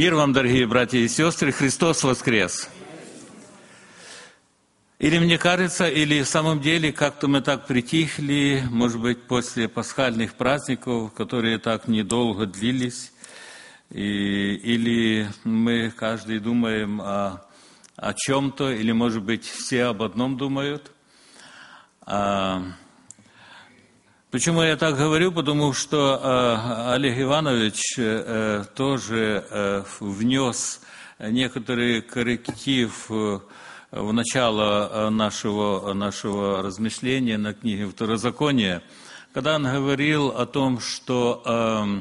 Мир вам, дорогие братья и сестры, Христос воскрес! Или мне кажется, или в самом деле как-то мы так притихли, может быть, после пасхальных праздников, которые так недолго длились, или мы каждый думаем о чем-то, или, может быть, все об одном думают. Почему я так говорю? Потому что Олег Иванович тоже внес некоторый корректив в начало нашего размышления на книге Второзакония, когда он говорил о том, что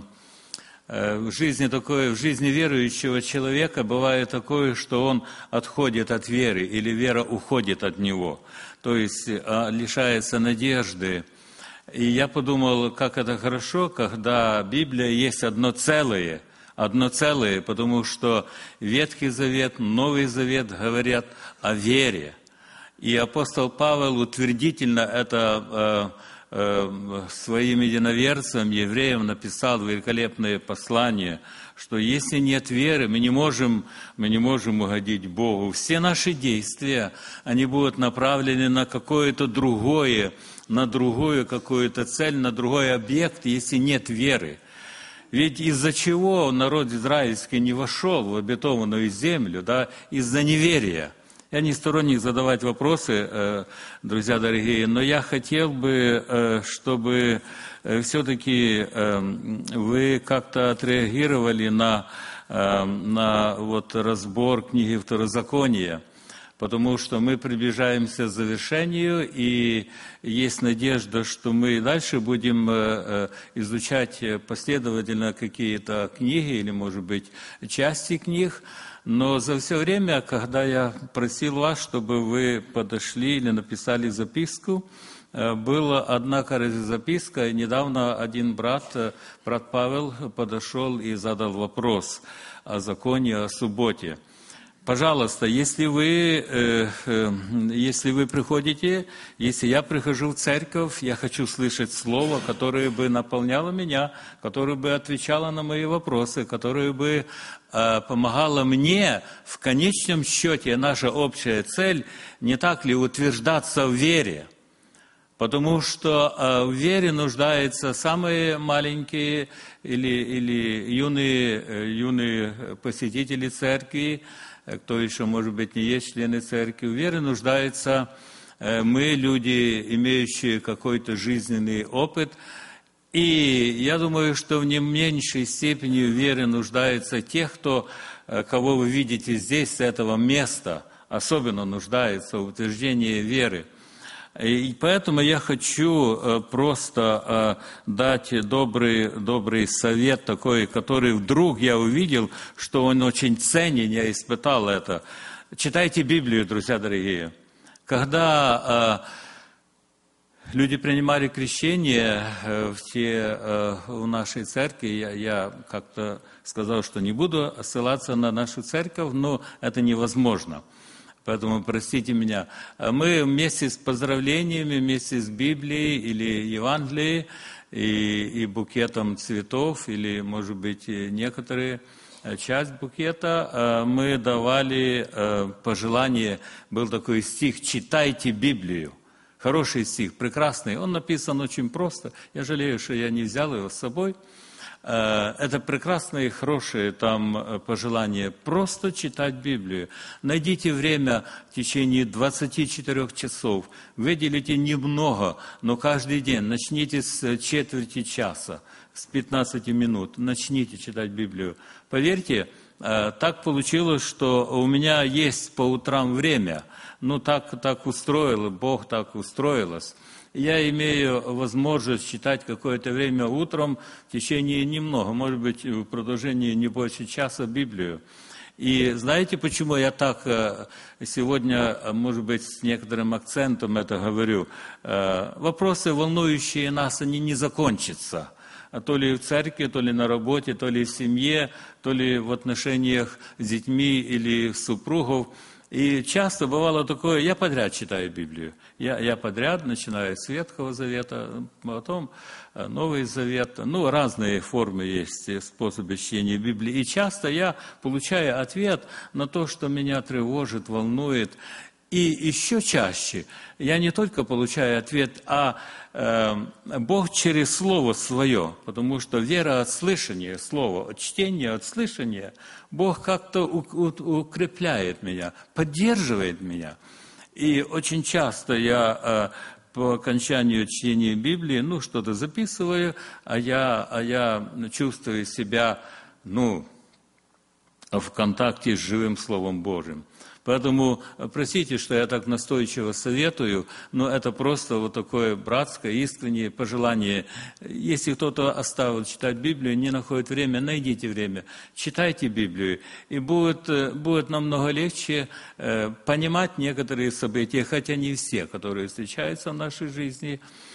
в жизни верующего человека бывает такое, что он отходит от веры, или вера уходит от него, то есть лишается надежды. И я подумал, как это хорошо, когда Библия есть одно целое, потому что Ветхий Завет, Новый Завет говорят о вере. И апостол Павел утвердительно это своим единоверцам, евреям, написал великолепное послание, что если нет веры, мы не можем угодить Богу. Все наши действия, они будут направлены на какое-то другое, на другую какую-то цель, на другой объект, если нет веры. Ведь из-за чего народ израильский не вошел в обетованную землю, да, из-за неверия. Я не сторонник задавать вопросы, друзья дорогие, но я хотел бы, чтобы все-таки вы как-то отреагировали на вот разбор книги Второзакония, потому что мы приближаемся к завершению, и есть надежда, что мы дальше будем изучать последовательно какие-то книги или, может быть, части книг. Но за все время, когда я просил вас, чтобы вы подошли или написали записку, была одна записка, и недавно один брат Павел, подошел и задал вопрос о законе, о субботе. Пожалуйста, если вы приходите, если я прихожу в церковь, я хочу слышать слово, которое бы наполняло меня, которое бы отвечало на мои вопросы, которое бы помогало мне в конечном счете, наша общая цель, не так ли, утверждаться в вере. Потому что в вере нуждаются самые маленькие или юные посетители церкви, кто еще, может быть, не есть члены церкви. В вере нуждаются мы, люди, имеющие какой-то жизненный опыт. И я думаю, что в не меньшей степени в вере нуждаются тех, кого вы видите здесь, с этого места, особенно нуждаются в утверждении веры. И поэтому я хочу просто дать добрый совет такой, который вдруг я увидел, что он очень ценен, я испытал это. Читайте Библию, друзья дорогие. Когда люди принимали крещение в нашей церкви, я как-то сказал, что не буду ссылаться на нашу церковь, но это невозможно. Поэтому простите меня. Мы вместе с поздравлениями, вместе с Библией или Евангелием и букетом цветов, или, может быть, некоторые часть букета, мы давали пожелание, был такой стих «Читайте Библию». Хороший стих, прекрасный. Он написан очень просто. Я жалею, что я не взял его с собой. Это прекрасное и хорошее там пожелание. Просто читать Библию. Найдите время в течение 24 часов. Выделите немного, но каждый день. Начните с четверти часа, с 15 минут. Начните читать Библию. Поверьте, так получилось, что у меня есть по утрам время. Ну, так устроило, Бог так устроилось. Я имею возможность читать какое-то время утром в течение немного, может быть, в продолжении не больше часа Библию. И знаете, почему я так сегодня, может быть, с некоторым акцентом это говорю? Вопросы, волнующие нас, они не закончатся. То ли в церкви, то ли на работе, то ли в семье, то ли в отношениях с детьми или супругов. И часто бывало такое, я подряд читаю Библию. Я подряд начинаю с Ветхого Завета, потом Новый Завет. Ну, разные формы есть, способы чтения Библии. И часто я получаю ответ на то, что меня тревожит, волнует. И еще чаще я не только получаю ответ, а Бог через Слово Свое, потому что вера от слышания, Слово, от чтения, от слышания, Бог как-то укрепляет меня, поддерживает меня. И очень часто я по окончанию чтения Библии, что-то записываю, а я чувствую себя, в контакте с живым Словом Божьим. Поэтому, простите, что я так настойчиво советую, но это просто вот такое братское, искреннее пожелание. Если кто-то оставил читать Библию, не находит время, найдите время, читайте Библию, и будет намного легче понимать некоторые события, хотя не все, которые встречаются в нашей жизни.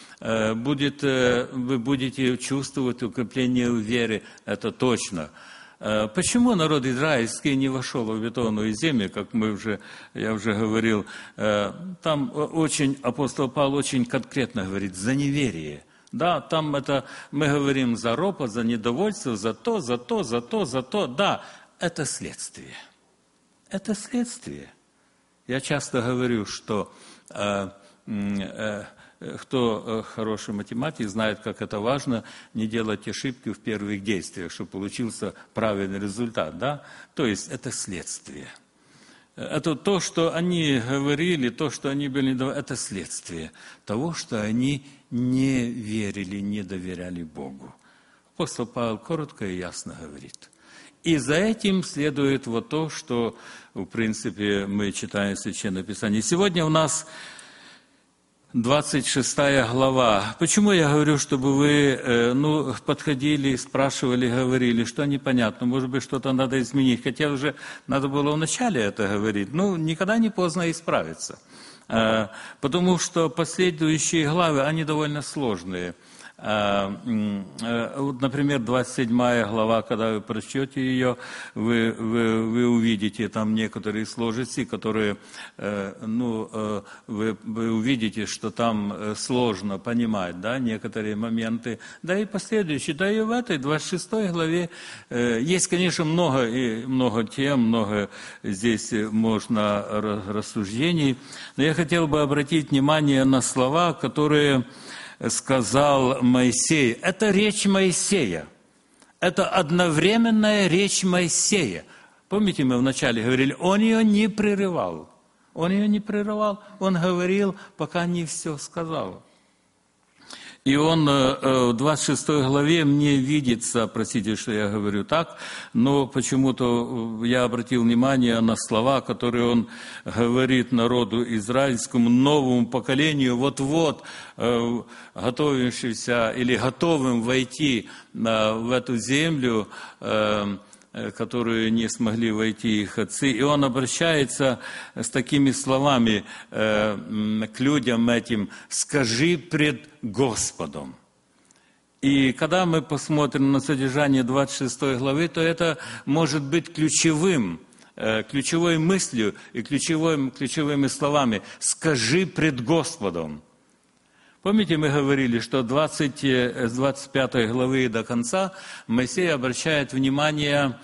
Вы будете чувствовать укрепление в вере, это точно. Почему народ израильский не вошел в обетованную землю, как я уже говорил, там апостол Павел очень конкретно говорит, за неверие. Да, там мы говорим за ропот, за недовольство, за то. Да, это следствие. Это следствие. Я часто говорю, что кто хороший математик, знает, как это важно, не делать ошибки в первых действиях, чтобы получился правильный результат. Да? То есть это следствие. Это то, что они говорили, то, что они были, это следствие того, что они не верили, не доверяли Богу. Апостол Павел коротко и ясно говорит. И за этим следует вот то, что, в принципе, мы читаем в Священном Писании. Сегодня у нас 26 глава. Почему я говорю, чтобы вы подходили, спрашивали, говорили, что непонятно, может быть, что-то надо изменить, хотя уже надо было вначале это говорить. Никогда не поздно исправиться, потому что последующие главы, они довольно сложные. Например, 27 глава, когда вы прочтете ее, вы увидите там некоторые сложности, которые, вы увидите, что там сложно понимать, да, некоторые моменты. Да и последующие, да и в этой 26 главе есть, конечно, много тем, много здесь можно рассуждений, но я хотел бы обратить внимание на слова, которые сказал Моисей. Это речь Моисея. Это одновременная речь Моисея. Помните, мы вначале говорили, он ее не прерывал. Он ее не прерывал, он говорил, пока не все сказал. И он в 26 главе мне видится, простите, что я говорю так, но почему-то я обратил внимание на слова, которые он говорит народу израильскому, новому поколению, вот-вот готовившимся или готовым войти в эту землю, которую не смогли войти их отцы. И он обращается с такими словами к людям этим: «Скажи пред Господом». И когда мы посмотрим на содержание 26 главы, то это может быть ключевой мыслью и ключевыми словами: «Скажи пред Господом». Помните, мы говорили, что с 25 главы до конца Моисей обращает внимание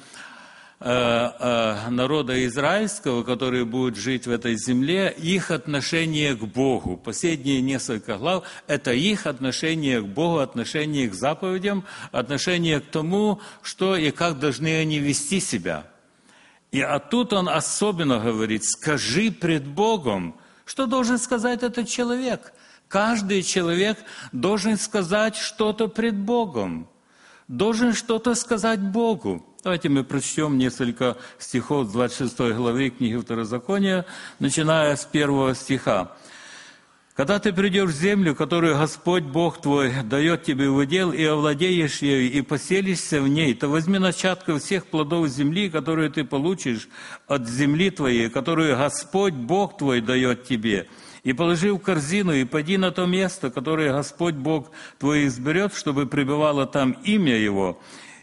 народа израильского, который будет жить в этой земле, их отношение к Богу. Последние несколько глав – это их отношение к Богу, отношение к заповедям, отношение к тому, что и как должны они вести себя. И тут он особенно говорит: «Скажи пред Богом». Что должен сказать этот человек? Каждый человек должен сказать что-то пред Богом, должен что-то сказать Богу. Давайте мы прочтем несколько стихов с 26 главы книги Второзакония, начиная с 1 стиха. «Когда ты придешь в землю, которую Господь Бог твой дает тебе в удел, и овладеешь ею, и поселишься в ней, то возьми начатка всех плодов земли, которые ты получишь от земли твоей, которую Господь Бог твой дает тебе, и положи в корзину, и пойди на то место, которое Господь Бог твой изберет, чтобы пребывало там имя Его,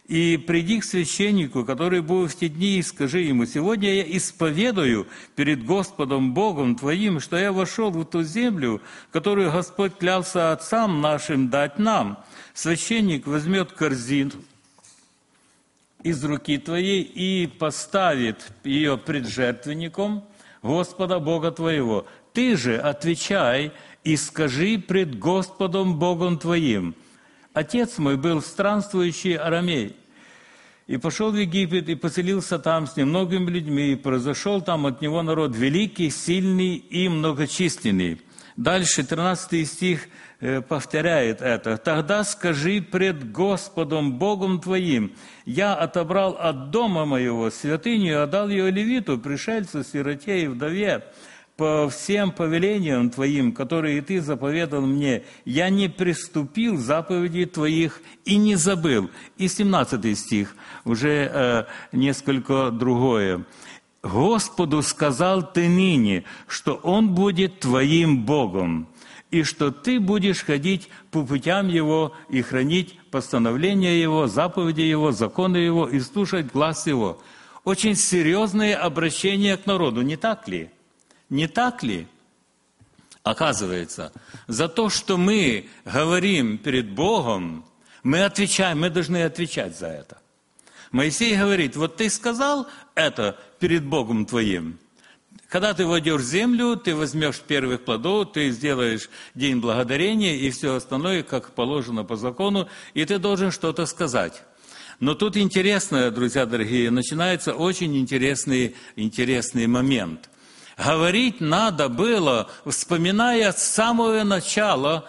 И приди к священнику, который будет в те дни, и скажи ему: сегодня я исповедую перед Господом Богом твоим, что я вошел в ту землю, которую Господь клялся отцам нашим дать нам. Священник возьмет корзину из руки твоей и поставит ее пред жертвенником Господа Бога твоего. Ты же отвечай и скажи пред Господом Богом твоим: отец мой был странствующий арамей, и пошел в Египет, и поселился там с немногими людьми, и произошел там от него народ великий, сильный и многочисленный. Дальше 13 стих повторяет это. «Тогда скажи пред Господом Богом твоим: я отобрал от дома моего святыню и отдал ее левиту, пришельцу, сироте и вдове, по всем повелениям твоим, которые ты заповедал мне. Я не приступил заповедей твоих и не забыл». И 17 стих, уже несколько другое. «Господу сказал ты ныне, что Он будет твоим Богом, и что ты будешь ходить по путям Его и хранить постановления Его, заповеди Его, законы Его и слушать глас Его». Очень серьезное обращение к народу, не так ли? Не так ли? Оказывается, за то, что мы говорим перед Богом, мы отвечаем, мы должны отвечать за это. Моисей говорит: вот ты сказал это перед Богом твоим. Когда ты войдешь в землю, ты возьмешь первых плодов, ты сделаешь день благодарения и все остальное, как положено по закону, и ты должен что-то сказать. Но тут интересно, друзья дорогие, начинается очень интересный момент. Говорить надо было, вспоминая самое начало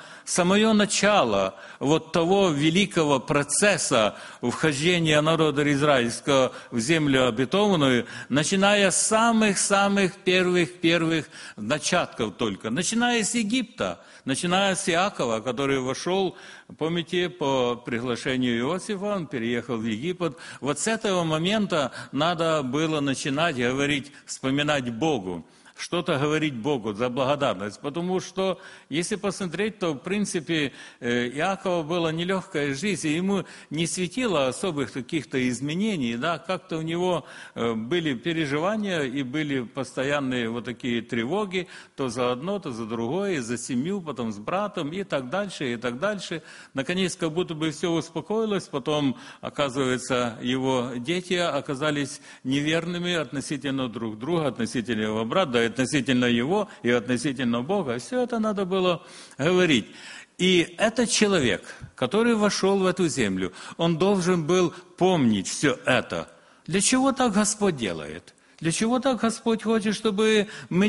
вот того великого процесса вхождения народа израильского в землю обетованную, начиная с самых первых начатков только, начиная с Египта, начиная с Иакова, который вошел, помните, по приглашению Иосифа, он переехал в Египет. Вот с этого момента надо было начинать говорить, вспоминать Богу. Что-то говорить Богу за благодарность. Потому что, если посмотреть, то, в принципе, Иакова была нелегкая жизнь, и ему не светило особых каких-то изменений, да, как-то у него были переживания, и были постоянные вот такие тревоги, то за одно, то за другое, за семью, потом с братом, и так дальше, и так дальше. Наконец, как будто бы все успокоилось, потом, оказывается, его дети оказались неверными относительно друг друга, относительно его брата, относительно его и относительно Бога. Все это надо было говорить. И этот человек, который вошел в эту землю, он должен был помнить все это. Для чего так Господь делает? Для чего так Господь хочет, чтобы мы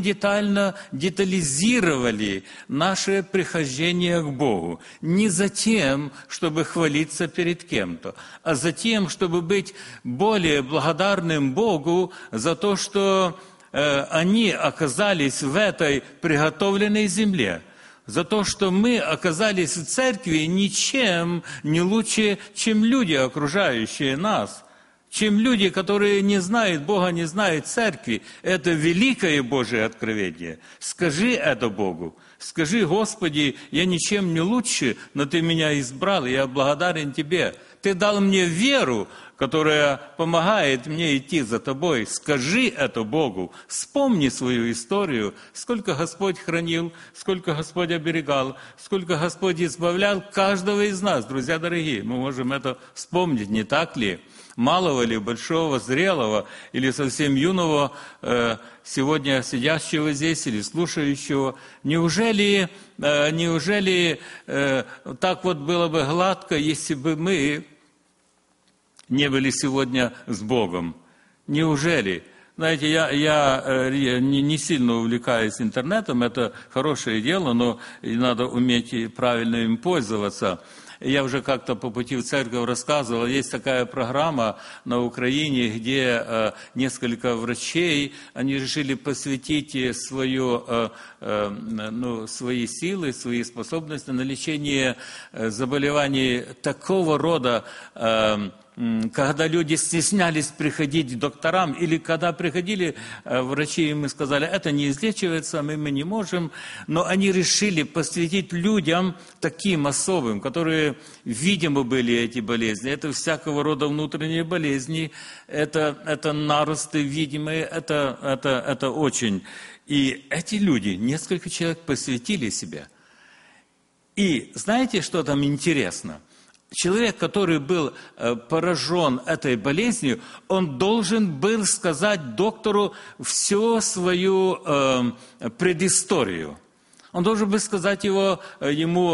детализировали наше прихождение к Богу? Не за тем, чтобы хвалиться перед кем-то, а за тем, чтобы быть более благодарным Богу за то, что они оказались в этой приготовленной земле, за то, что мы оказались в церкви ничем не лучше, чем люди, окружающие нас, чем люди, которые не знают Бога, не знают церкви. Это великое Божие откровение. Скажи это Богу. Скажи: Господи, я ничем не лучше, но Ты меня избрал, и я благодарен Тебе. Ты дал мне веру, которая помогает мне идти за Тобой. Скажи это Богу. Вспомни свою историю, сколько Господь хранил, сколько Господь оберегал, сколько Господь избавлял каждого из нас. Друзья дорогие, мы можем это вспомнить, не так ли? Малого ли, большого, зрелого или совсем юного, сегодня сидящего здесь или слушающего. Неужели так вот было бы гладко, если бы мы не были сегодня с Богом? Неужели? Знаете, я не сильно увлекаюсь интернетом, это хорошее дело, но надо уметь правильно им пользоваться. Я уже как-то по пути в церковь рассказывал, есть такая программа на Украине, где несколько врачей, они решили посвятить свои силы, свои способности на лечение заболеваний такого рода когда люди стеснялись приходить к докторам, или когда приходили врачи, им сказали, это не излечивается, мы не можем, но они решили посвятить людям таким особым, которые, видимо, были эти болезни. Это всякого рода внутренние болезни, это наросты видимые, это очень. И эти люди, несколько человек посвятили себя. И знаете, что там интересно? Человек, который был поражен этой болезнью, он должен был сказать доктору всю свою предысторию. Он должен был сказать ему,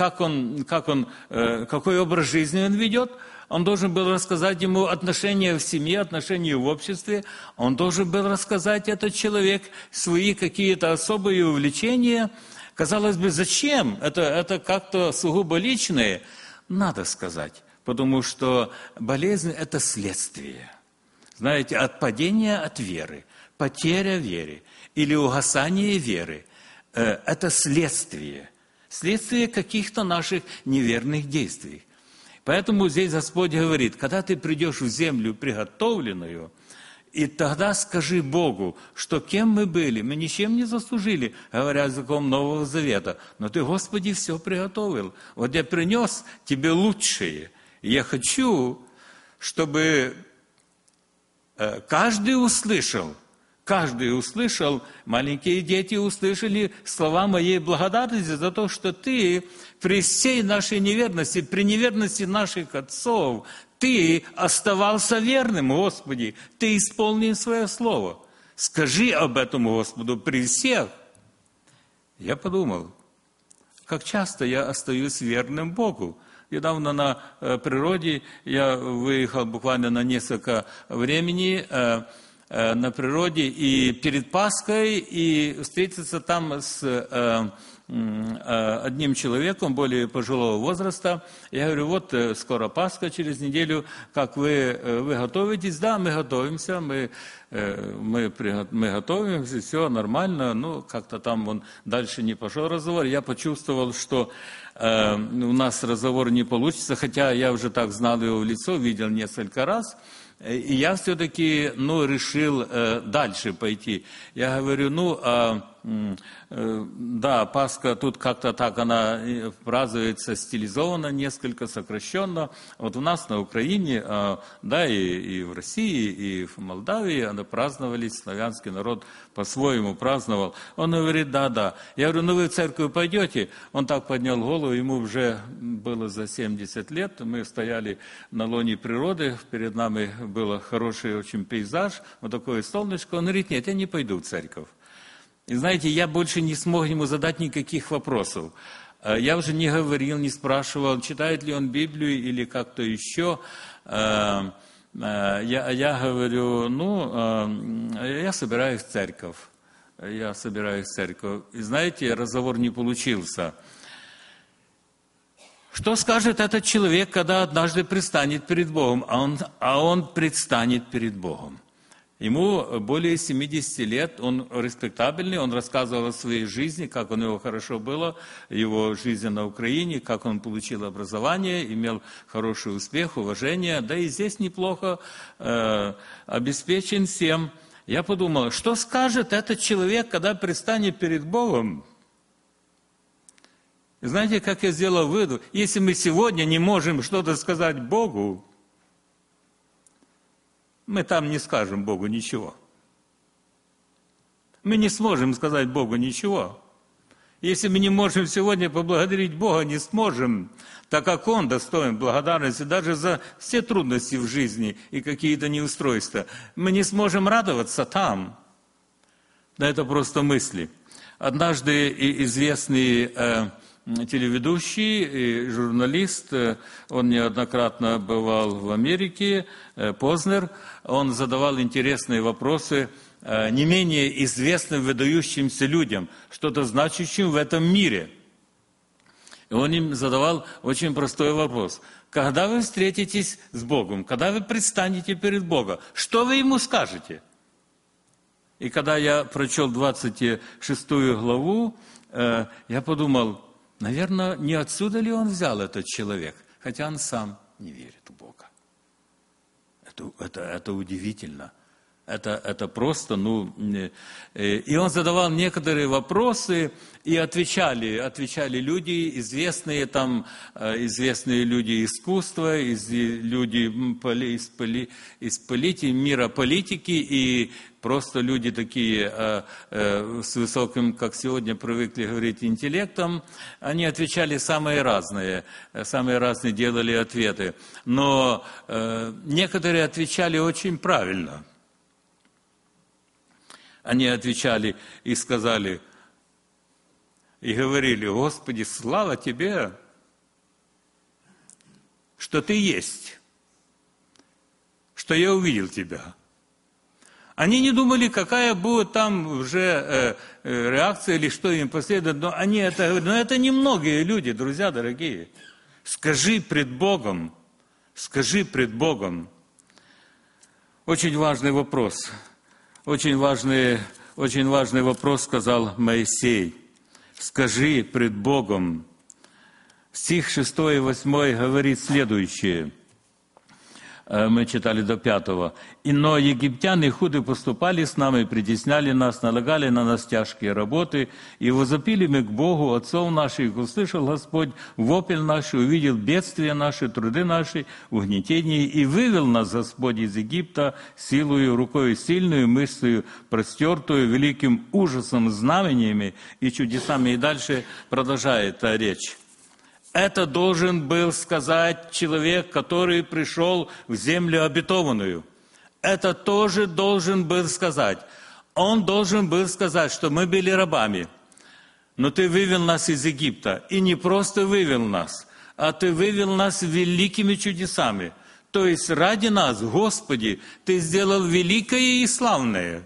какой образ жизни он ведет. Он должен был рассказать ему отношения в семье, отношения в обществе. Он должен был рассказать, этот человек, свои какие-то особые увлечения. Казалось бы, зачем? Это как-то сугубо личное. Надо сказать, потому что болезнь – это следствие. Знаете, отпадение от веры, потеря веры или угасание веры – это следствие. Следствие каких-то наших неверных действий. Поэтому здесь Господь говорит, когда ты придешь в землю приготовленную, и тогда скажи Богу, что кем мы были, мы ничем не заслужили, говоря языком Нового Завета. Но Ты, Господи, все приготовил. Вот я принес Тебе лучшее. И я хочу, чтобы каждый услышал, маленькие дети услышали слова моей благодарности за то, что Ты при всей нашей неверности, при неверности наших отцов, Ты оставался верным, Господи, Ты исполнил свое слово. Скажи об этом Господу при всех. Я подумал, как часто я остаюсь верным Богу. Недавно на природе я выехал буквально на несколько времени на природе и перед Пасхой, и встретиться там с одним человеком более пожилого возраста. Я говорю, вот скоро Пасха, через неделю, как вы готовитесь? Да, мы готовимся, мы готовимся, все нормально. Ну, как-то там он дальше не пошел разговор. Я почувствовал, что у нас разговор не получится, хотя я уже так знал его в лицо, видел несколько раз. И я все-таки, решил дальше пойти. Я говорю, да, Пасха тут как-то так, она празднуется стилизованно, несколько сокращенно. Вот у нас на Украине, да, и в России, и в Молдавии она праздновались, славянский народ по-своему праздновал. Он говорит, да. Я говорю, вы в церковь пойдете? Он так поднял голову, ему уже было за 70 лет. Мы стояли на лоне природы, перед нами был хороший очень пейзаж, вот такое солнышко. Он говорит, нет, я не пойду в церковь. И знаете, я больше не смог ему задать никаких вопросов. Я уже не говорил, не спрашивал, читает ли он Библию или как-то еще. Я говорю, я собираюсь в церковь. И знаете, разговор не получился. Что скажет этот человек, когда однажды предстанет перед Богом? А он предстанет перед Богом. Ему более 70 лет, он респектабельный, он рассказывал о своей жизни, как у него хорошо было, его жизнь на Украине, как он получил образование, имел хороший успех, уважение, да и здесь неплохо обеспечен всем. Я подумал, что скажет этот человек, когда предстанет перед Богом? И знаете, как я сделал вывод? Если мы сегодня не можем что-то сказать Богу, мы там не скажем Богу ничего. Мы не сможем сказать Богу ничего. Если мы не можем сегодня поблагодарить Бога, не сможем, так как Он достоин благодарности даже за все трудности в жизни и какие-то неустройства. Мы не сможем радоваться там. Да это просто мысли. Однажды известный телеведущий и журналист, он неоднократно бывал в Америке, Познер, он задавал интересные вопросы не менее известным, выдающимся людям, что-то значащим в этом мире. И он им задавал очень простой вопрос. Когда вы встретитесь с Богом, когда вы предстанете перед Богом, что вы Ему скажете? И когда я прочел 26 главу, я подумал, наверное, не отсюда ли он взял этот человек, хотя он сам не верит в Бога. Это удивительно. Это просто, И он задавал некоторые вопросы, и отвечали люди, известные люди искусства, люди из мира политики, и просто люди такие с высоким, как сегодня привыкли говорить, интеллектом. Они отвечали самые разные, делали ответы. Но некоторые отвечали очень правильно. Они отвечали и сказали, и говорили: Господи, слава Тебе, что Ты есть, что я увидел Тебя. Они не думали, какая будет там уже реакция или что им последует, но они это говорят. Но это немногие люди, друзья дорогие. Скажи пред Богом. Очень важный вопрос. Очень важный вопрос, сказал Моисей. Скажи пред Богом. Стих 6 и 8 говорит следующее. Мы читали до 5. «Но египтяне худо поступали с нами, притесняли нас, налагали на нас тяжкие работы, и возопили мы к Богу, отцов наших, услышал Господь вопль наш, увидел бедствия наши, труды наши, угнетение, и вывел нас Господь из Египта силою, рукою сильную, мышцею простертую, великим ужасом, знамениями и чудесами». И дальше продолжает речь. Это должен был сказать человек, который пришел в землю обетованную. Это тоже должен был сказать. Он должен был сказать, что мы были рабами, но Ты вывел нас из Египта. И не просто вывел нас, а Ты вывел нас великими чудесами. То есть ради нас, Господи, Ты сделал великое и славное.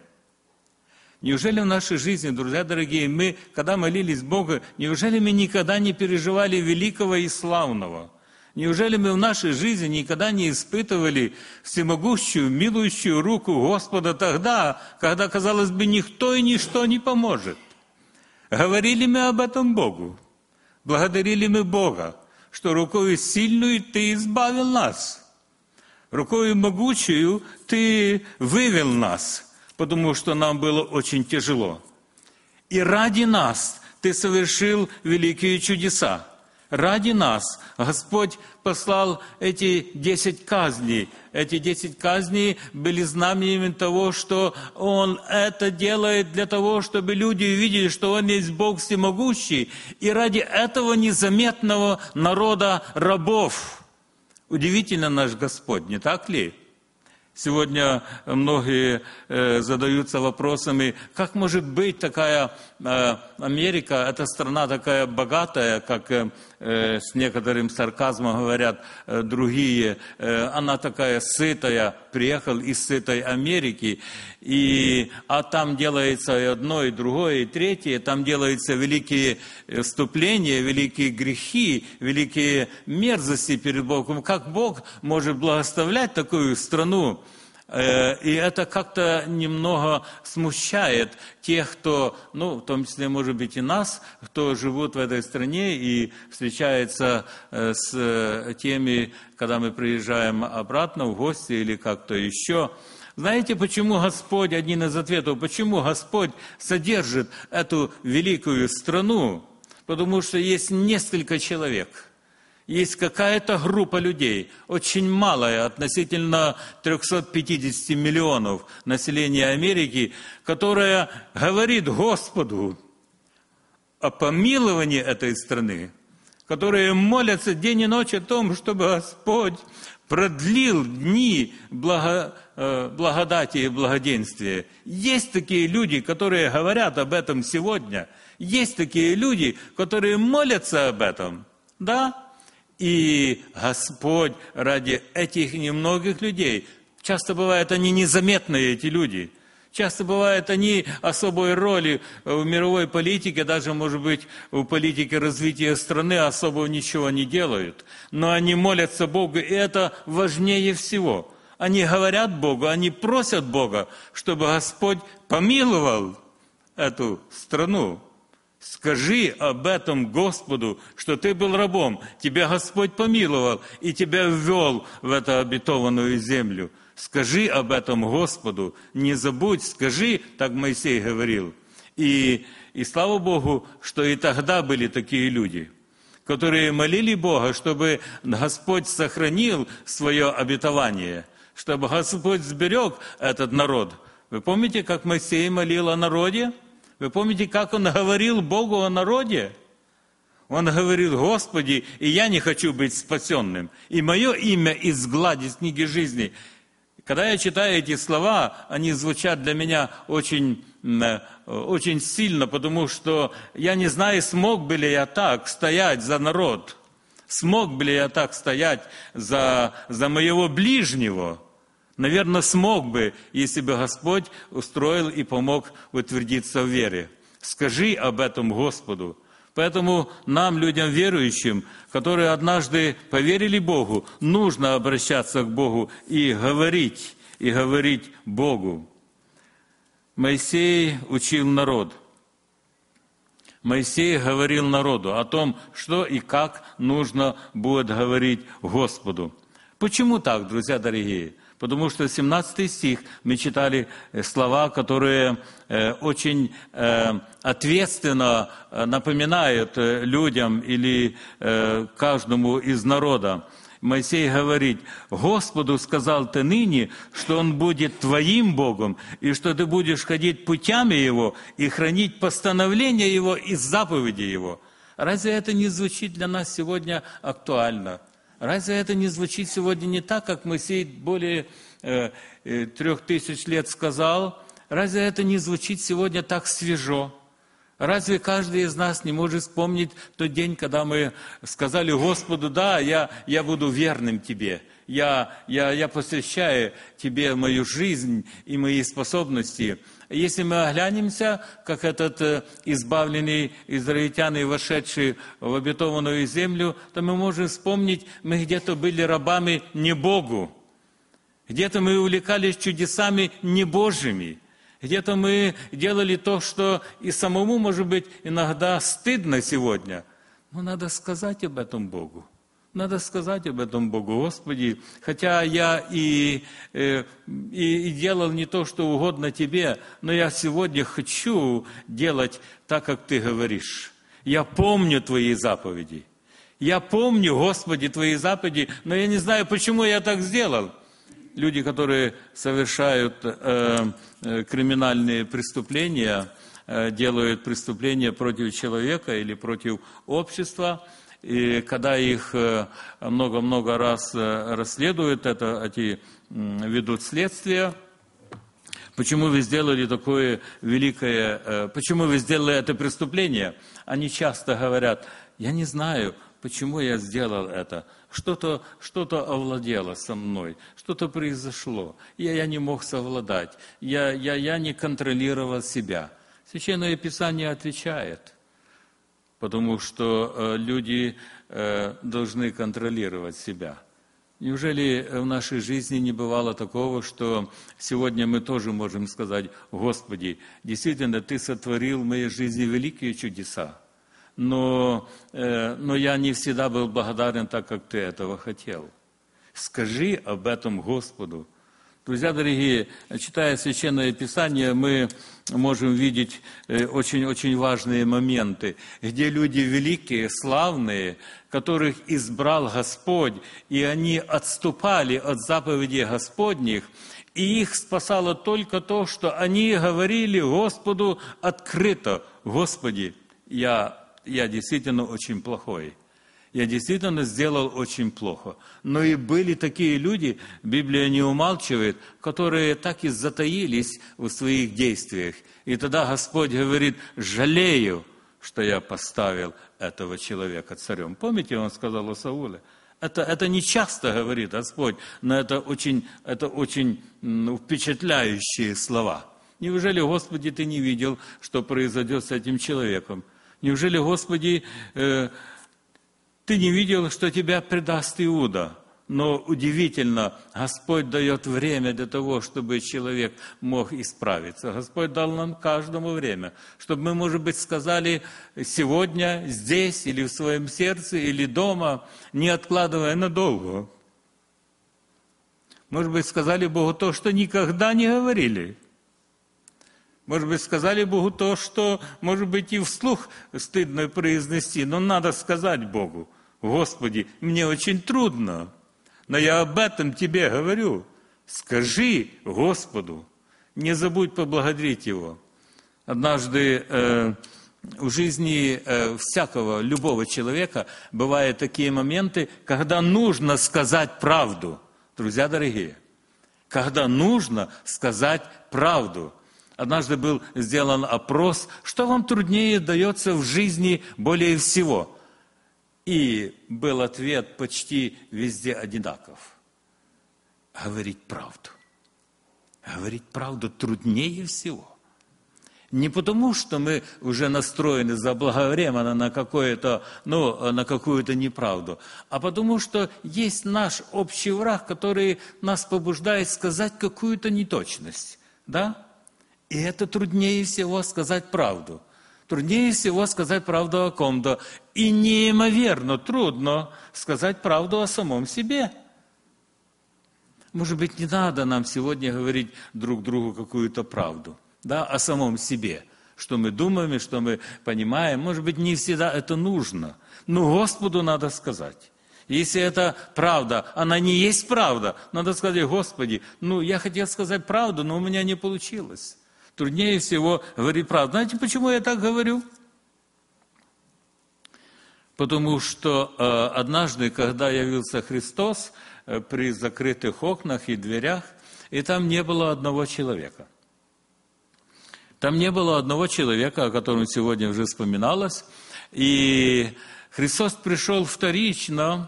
Неужели в нашей жизни, друзья дорогие, мы, когда молились Богу, неужели мы никогда не переживали великого и славного? Неужели мы в нашей жизни никогда не испытывали всемогущую, милующую руку Господа тогда, когда, казалось бы, никто и ничто не поможет? Говорили мы об этом Богу, благодарили мы Бога, что рукою сильную Ты избавил нас, рукою могучую Ты вывел нас, потому что нам было очень тяжело. И ради нас Ты совершил великие чудеса. Ради нас Господь послал эти 10 казней. Эти 10 казней были знаменем того, что Он это делает для того, чтобы люди увидели, что Он есть Бог всемогущий. И ради этого незаметного народа рабов. Удивительно наш Господь, не так ли? Сегодня многие задаются вопросами, как может быть такая Америка, эта страна такая богатая, как с некоторым сарказмом говорят другие, она такая сытая, приехал из сытой Америки, а там делается и одно, и другое, и третье, там делаются великие вступления, великие грехи, великие мерзости перед Богом. Как Бог может благословлять такую страну? И это как-то немного смущает тех, кто, в том числе, может быть, и нас, кто живут в этой стране и встречается с теми, когда мы приезжаем обратно в гости или как-то еще. Знаете, почему Господь, один из ответов, почему Господь содержит эту великую страну? Потому что есть несколько человек. Есть какая-то группа людей, очень малая, относительно 350 миллионов населения Америки, которая говорит Господу о помиловании этой страны, которые молятся день и ночь о том, чтобы Господь продлил дни благодати и благоденствия. Есть такие люди, которые говорят об этом сегодня. Есть такие люди, которые молятся об этом. Да? И Господь ради этих немногих людей, часто бывает, они незаметные, эти люди, часто бывает, они особой роли в мировой политике, даже, может быть, в политике развития страны особо ничего не делают, но они молятся Богу, и это важнее всего. Они говорят Богу, они просят Бога, чтобы Господь помиловал эту страну. Скажи об этом Господу, что ты был рабом, тебя Господь помиловал и тебя ввел в эту обетованную землю. Скажи об этом Господу, не забудь, скажи, так Моисей говорил. И слава Богу, что и тогда были такие люди, которые молили Бога, чтобы Господь сохранил свое обетование, чтобы Господь сберег этот народ. Вы помните, как Моисей молил о народе? Вы помните, как он говорил Богу о народе? Он говорил: Господи, и я не хочу быть спасенным, и мое имя изглади с книги жизни. Когда я читаю эти слова, они звучат для меня очень сильно, потому что я не знаю, смог бы ли я так стоять за народ, смог бы ли я так стоять за моего ближнего. Наверное, смог бы, если бы Господь устроил и помог утвердиться в вере. Скажи об этом Господу. Поэтому нам, людям верующим, которые однажды поверили Богу, нужно обращаться к Богу и говорить Богу. Моисей учил народ. Моисей говорил народу о том, что и как нужно будет говорить Господу. Почему так, друзья дорогие? Потому что 17 стих мы читали слова, которые очень ответственно напоминают людям или каждому из народа. Моисей говорит: «Господу сказал ты ныне, что Он будет твоим Богом, и что ты будешь ходить путями Его и хранить постановления Его и заповеди Его». Разве это не звучит для нас сегодня актуально? Разве это не звучит сегодня не так, как Моисей более 3000 лет сказал? Разве это не звучит сегодня так свежо? Разве каждый из нас не может вспомнить тот день, когда мы сказали Господу: да, я буду верным Тебе, я посвящаю Тебе мою жизнь и мои способности. Если мы оглянемся, как этот избавленный израильтяне, вошедший в обетованную землю, то мы можем вспомнить, мы где-то были рабами не Богу, где-то мы увлекались чудесами не Божьими, где-то мы делали то, что и самому, может быть, иногда стыдно сегодня. Но надо сказать об этом Богу. Надо сказать об этом Богу: Господи, хотя я и делал не то, что угодно Тебе, но я сегодня хочу делать так, как Ты говоришь. Я помню Твои заповеди. Я помню, Господи, Твои заповеди, но я не знаю, почему я так сделал. Люди, которые совершают криминальные преступления, делают преступления против человека или против общества, и когда их много-много раз расследуют, эти ведут следствие. Почему вы сделали такое великое, почему вы сделали это преступление? Они часто говорят: я не знаю, почему я сделал это. Что-то овладело со мной, что-то произошло. Я не мог совладать, я не контролировал себя. Священное Писание отвечает, потому что люди должны контролировать себя. Неужели в нашей жизни не бывало такого, что сегодня мы тоже можем сказать: Господи, действительно, Ты сотворил в моей жизни великие чудеса, но я не всегда был благодарен так, как Ты этого хотел. Скажи об этом Господу. Друзья дорогие, читая Священное Писание, мы можем видеть очень-очень важные моменты, где люди великие, славные, которых избрал Господь, и они отступали от заповедей Господних, и их спасало только то, что они говорили Господу открыто: Господи, я действительно очень плохой. Я действительно сделал очень плохо. Но и были такие люди, Библия не умалчивает, которые так и затаились в своих действиях. И тогда Господь говорит: жалею, что я поставил этого человека царем. Помните, Он сказал о Сауле? Это не часто говорит Господь, но это очень впечатляющие слова. Неужели, Господи, Ты не видел, что произойдет с этим человеком? Неужели, Господи, Ты не видел, что Тебя предаст Иуда? Но удивительно, Господь дает время для того, чтобы человек мог исправиться. Господь дал нам каждому время, чтобы мы, может быть, сказали сегодня, здесь, или в своем сердце, или дома, не откладывая надолго. Может быть, сказали Богу то, что никогда не говорили. Может быть, сказали Богу то, что, может быть, и вслух стыдно произнести, но надо сказать Богу: Господи, мне очень трудно, но я об этом Тебе говорю. Скажи Господу, не забудь поблагодарить Его. Однажды в жизни всякого, любого человека бывают такие моменты, когда нужно сказать правду. Друзья дорогие, когда нужно сказать правду. Однажды был сделан опрос, что вам труднее дается в жизни более всего. И был ответ почти везде одинаков. Говорить правду. Говорить правду труднее всего. Не потому, что мы уже настроены заблаговременно на какую-то неправду, а потому, что есть наш общий враг, который нас побуждает сказать какую-то неточность. Да? И это труднее всего сказать правду. Труднее всего сказать правду о ком-то. И неимоверно трудно сказать правду о самом себе. Может быть, не надо нам сегодня говорить друг другу какую-то правду, да, о самом себе. Что мы думаем и что мы понимаем. Может быть, не всегда это нужно. Но Господу надо сказать. Если это правда, она не есть правда, надо сказать: Господи, я хотел сказать правду, но у меня не получилось. Труднее всего говорить правду. Знаете, почему я так говорю? Потому что однажды, когда явился Христос при закрытых окнах и дверях, и там не было одного человека. Там не было одного человека, о котором сегодня уже вспоминалось. И Христос пришел вторично,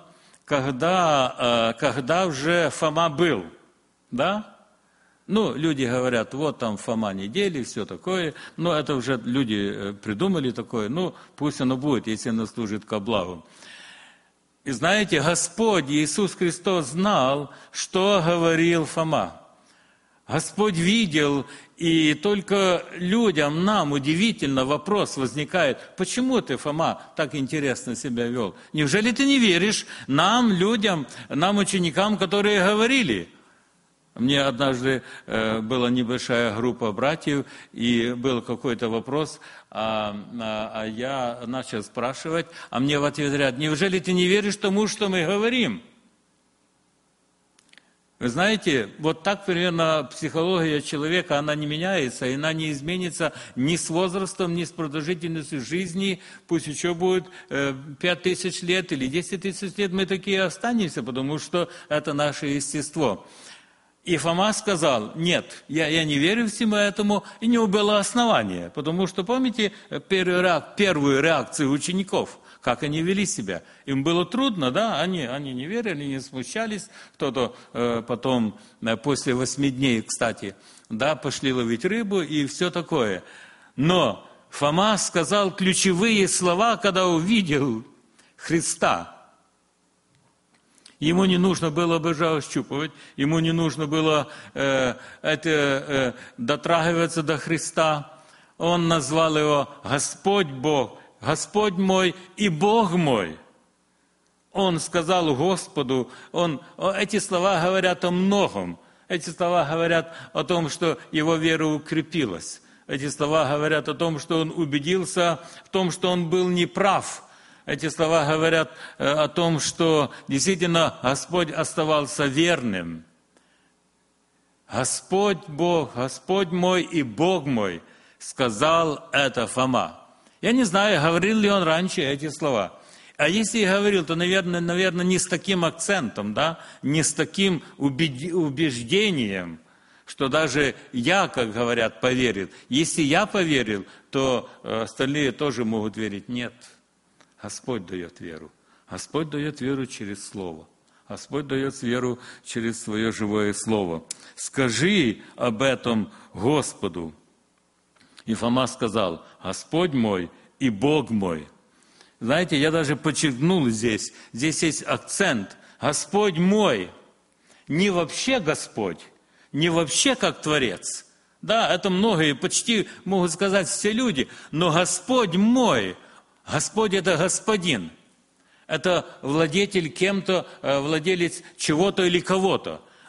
когда уже Фома был. Да? Люди говорят: вот там Фома недели, все такое. Но это уже люди придумали такое. Пусть оно будет, если оно служит ко благу. И знаете, Господь Иисус Христос знал, что говорил Фома. Господь видел, и только людям, нам удивительно вопрос возникает: почему ты, Фома, так интересно себя вел? Неужели ты не веришь нам, людям, нам, ученикам, которые говорили? Мне однажды была небольшая группа братьев, и был какой-то вопрос, а я начал спрашивать, а мне в ответ говорят: неужели ты не веришь тому, что мы говорим? Вы знаете, вот так примерно психология человека, она не меняется, и она не изменится ни с возрастом, ни с продолжительностью жизни. Пусть еще будет 5000 лет или 10 тысяч лет, мы такие останемся, потому что это наше естество. И Фома сказал: нет, я не верю всему этому, и не было основания. Потому что, помните, первую реакцию учеников, как они вели себя? Им было трудно, да? Они не верили, не смущались. Кто-то потом, после 8 дней, кстати, да, пошли ловить рыбу и все такое. Но Фома сказал ключевые слова, когда увидел Христа. Ему не нужно было божа ощупывать, ему не нужно было дотрагиваться до Христа. Он назвал его Господь Бог, Господь мой и Бог мой. Он сказал Господу, эти слова говорят о многом. Эти слова говорят о том, что его вера укрепилась. Эти слова говорят о том, что он убедился в том, что он был неправ. Эти слова говорят о том, что действительно Господь оставался верным. Господь Бог, Господь мой и Бог мой, сказал это Фома. Я не знаю, говорил ли он раньше эти слова. А если и говорил, то, наверное, не с таким акцентом, да? Не с таким убеждением, что даже я, как говорят, поверил. Если я поверил, то остальные тоже могут верить. Нет. Господь дает веру. Господь дает веру через Слово. Господь дает веру через свое живое Слово. Скажи об этом Господу. И Фома сказал: Господь мой и Бог мой. Знаете, я даже подчеркнул здесь есть акцент. Господь мой. Не вообще Господь, не вообще как Творец. Да, это многие почти могут сказать все люди. Но Господь мой. Господь – это Господин. Это владетель кем-то, владелец чего-то или кого-то.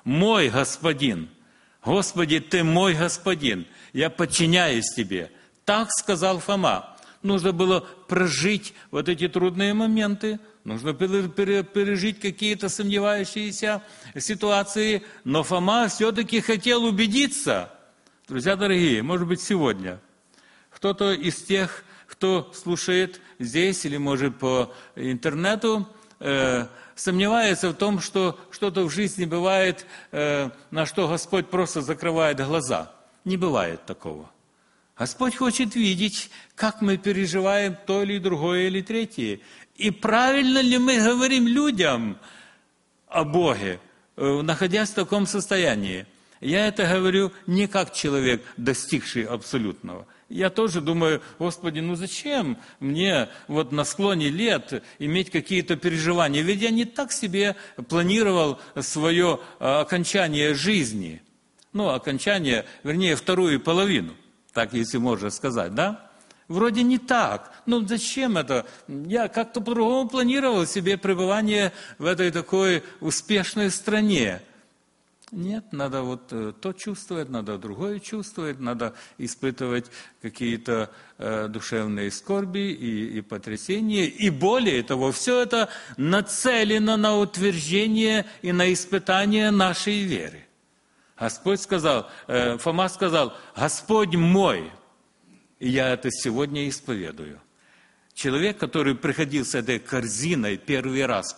мой господин. Господи, Ты мой господин, я подчиняюсь Тебе. Так сказал Фома. Нужно было прожить вот эти трудные моменты, нужно пережить какие-то сомневающиеся ситуации, но Фома все-таки хотел убедиться. Друзья дорогие, может быть, сегодня кто-то из тех, кто слушает здесь или, может, по интернету, сомневается в том, что что-то в жизни бывает, на что Господь просто закрывает глаза. Не бывает такого. Господь хочет видеть, как мы переживаем то или другое или третье. И правильно ли мы говорим людям о Боге, находясь в таком состоянии. Я это говорю не как человек, достигший абсолютного. Я тоже думаю, Господи, ну зачем мне вот на склоне лет иметь какие-то переживания? Ведь я не так себе планировал свое окончание жизни. Ну, окончание, вернее, вторую половину. Так, если можно сказать, да? Вроде не так. Ну, зачем это? Я как-то по-другому планировал себе пребывание в этой такой успешной стране. Нет, надо вот то чувствовать, надо другое чувствовать, надо испытывать какие-то душевные скорби и потрясения. И более того, все это нацелено на утверждение и на испытание нашей веры. Господь сказал, Фома сказал, Господь мой, и я это сегодня исповедую. Человек, который приходил с этой корзиной первый раз,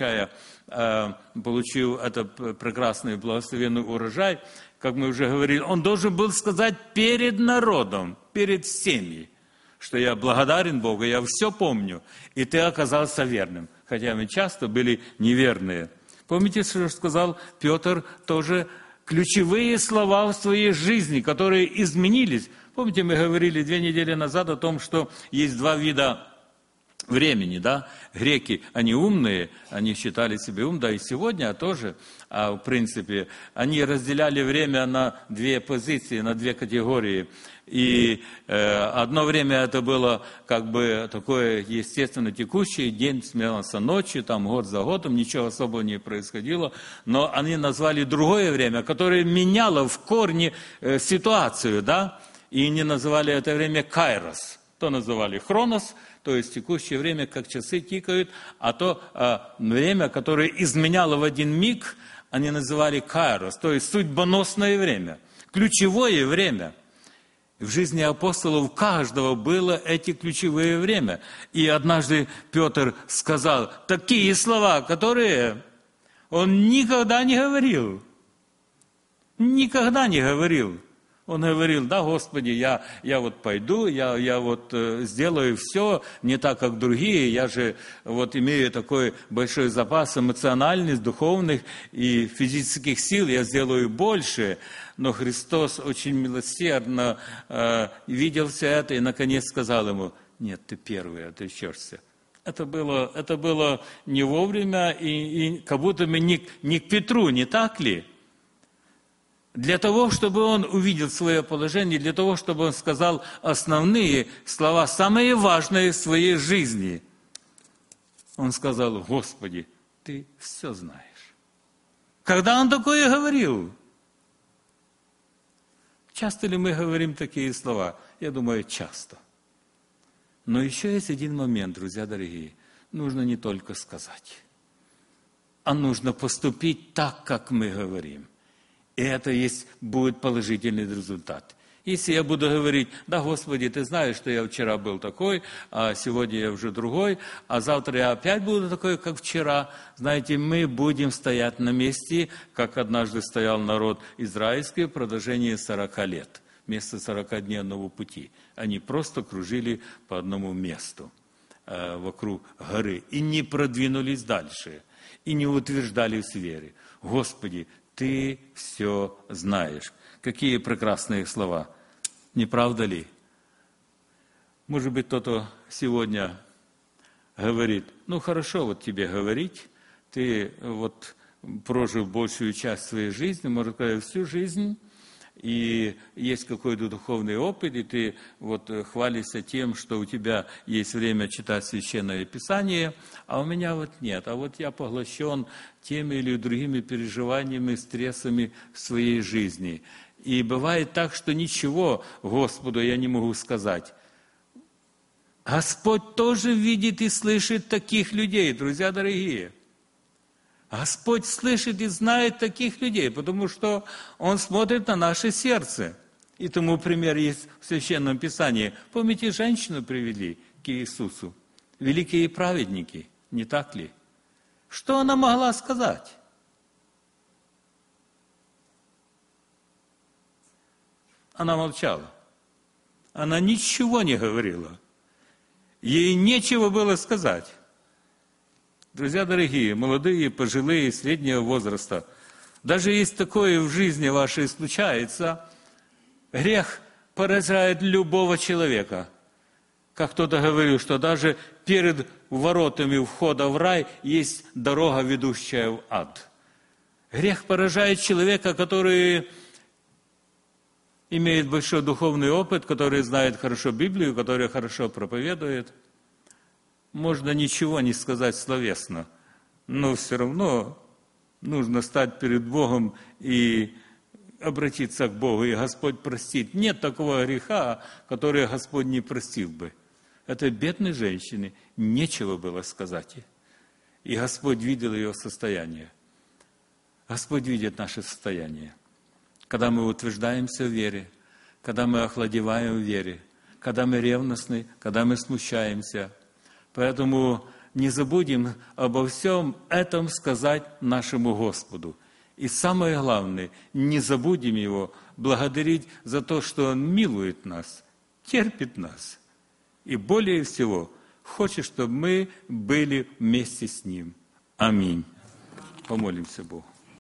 получил этот прекрасный благословенный урожай, как мы уже говорили, он должен был сказать перед народом, перед всеми, что я благодарен Богу, я все помню, и ты оказался верным, хотя мы часто были неверные. Помните, что сказал Петр тоже? Ключевые слова в своей жизни, которые изменились. Помните, мы говорили 2 недели назад о том, что есть 2 вида времени, да? Греки, они умные, они считали себя умными, да и сегодня тоже, в принципе, они разделяли время на 2 позиции, на 2 категории. И одно время это было как бы такое естественно текущее, день сменялся ночью, там год за годом, ничего особого не происходило, но они назвали другое время, которое меняло в корне ситуацию, да, и не называли это время кайрос, то называли хронос, то есть текущее время, как часы тикают, а то время, которое изменяло в один миг, они называли кайрос, то есть судьбоносное время, ключевое время. В жизни апостолов у каждого было эти ключевые время. И однажды Петр сказал такие слова, которые он никогда не говорил. Никогда не говорил. Он говорил, да, Господи, я вот пойду, я вот сделаю все не так, как другие, я же вот имею такой большой запас эмоциональных, духовных и физических сил, я сделаю больше. Но Христос очень милосердно видел все это и наконец сказал ему, нет, ты первый отречешься. Это было не вовремя и как будто бы не к Петру, не так ли? Для того, чтобы он увидел свое положение, для того, чтобы он сказал основные слова, самые важные в своей жизни. Он сказал, Господи, Ты все знаешь. Когда он такое говорил? Часто ли мы говорим такие слова? Я думаю, часто. Но еще есть один момент, друзья дорогие. Нужно не только сказать, а нужно поступить так, как мы говорим. И это будет положительный результат. Если я буду говорить, да, Господи, Ты знаешь, что я вчера был такой, а сегодня я уже другой, а завтра я опять буду такой, как вчера, знаете, мы будем стоять на месте, как однажды стоял народ израильский в продолжении 40 лет, вместо 40-дневного пути. Они просто кружили по одному месту вокруг горы и не продвинулись дальше, и не утверждались в вере. Господи, Ты все знаешь. Какие прекрасные слова. Не правда ли? Может быть, кто-то сегодня говорит, ну хорошо вот тебе говорить, ты вот прожил большую часть своей жизни, может сказать, всю жизнь, и есть какой-то духовный опыт, и ты вот хвалишься тем, что у тебя есть время читать Священное Писание, а у меня вот нет. А вот я поглощен теми или другими переживаниями, стрессами в своей жизни. И бывает так, что ничего Господу я не могу сказать. Господь тоже видит и слышит таких людей, друзья дорогие. Господь слышит и знает таких людей, потому что Он смотрит на наше сердце. И тому пример есть в Священном Писании. Помните, женщину привели к Иисусу? Великие праведники, не так ли? Что она могла сказать? Она молчала. Она ничего не говорила. Ей нечего было сказать. Друзья дорогие, молодые, пожилые, среднего возраста, даже если такое в жизни вашей случается, грех поражает любого человека. Как кто-то говорил, что даже перед воротами входа в рай есть дорога, ведущая в ад. Грех поражает человека, который имеет большой духовный опыт, который знает хорошо Библию, который хорошо проповедует. Можно ничего не сказать словесно, но все равно нужно стать перед Богом и обратиться к Богу, и Господь простит. Нет такого греха, который Господь не простил бы. Этой бедной женщине нечего было сказать. И Господь видел ее состояние. Господь видит наше состояние. Когда мы утверждаемся в вере, когда мы охладеваем в вере, когда мы ревностны, когда мы смущаемся. Поэтому не забудем обо всем этом сказать нашему Господу. И самое главное, не забудем Его благодарить за то, что Он милует нас, терпит нас. И более всего, хочет, чтобы мы были вместе с Ним. Аминь. Помолимся Богу.